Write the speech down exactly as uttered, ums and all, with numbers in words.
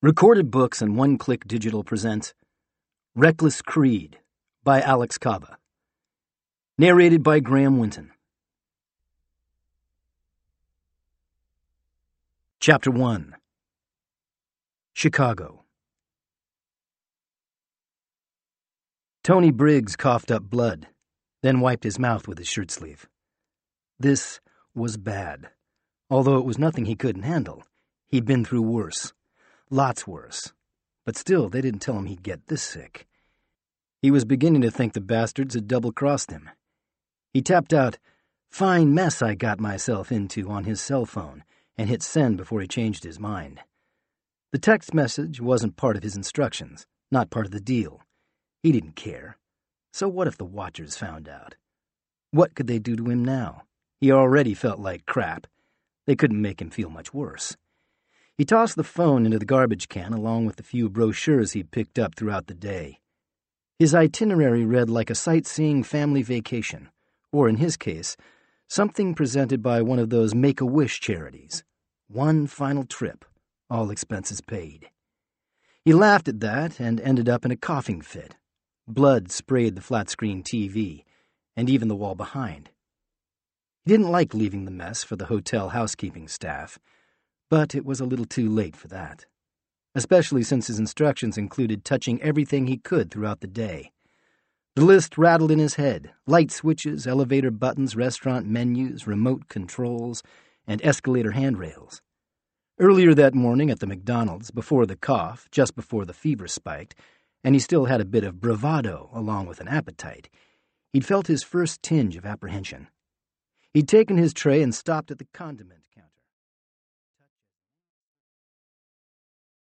Recorded Books and One Click Digital presents Reckless Creed by Alex Cava. Narrated by Graham Winton. Chapter one. Chicago. Tony Briggs coughed up blood, then wiped his mouth with his shirt sleeve. This was bad. Although it was nothing he couldn't handle, he'd been through worse. Lots worse. But still, they didn't tell him he'd get this sick. He was beginning to think the bastards had double-crossed him. He tapped out, "Fine mess I got myself into," on his cell phone and hit send before he changed his mind. The text message wasn't part of his instructions, not part of the deal. He didn't care. So what if the Watchers found out? What could they do to him now? He already felt like crap. They couldn't make him feel much worse. He tossed the phone into the garbage can along with the few brochures he'd picked up throughout the day. His itinerary read like a sightseeing family vacation, or in his case, something presented by one of those Make-A-Wish charities. One final trip, all expenses paid. He laughed at that and ended up in a coughing fit. Blood sprayed the flat-screen T V, and even the wall behind. He didn't like leaving the mess for the hotel housekeeping staff, but it was a little too late for that, especially since his instructions included touching everything he could throughout the day. The list rattled in his head: light switches, elevator buttons, restaurant menus, remote controls, and escalator handrails. Earlier that morning at the McDonald's, before the cough, just before the fever spiked, and he still had a bit of bravado along with an appetite, he'd felt his first tinge of apprehension. He'd taken his tray and stopped at the condiment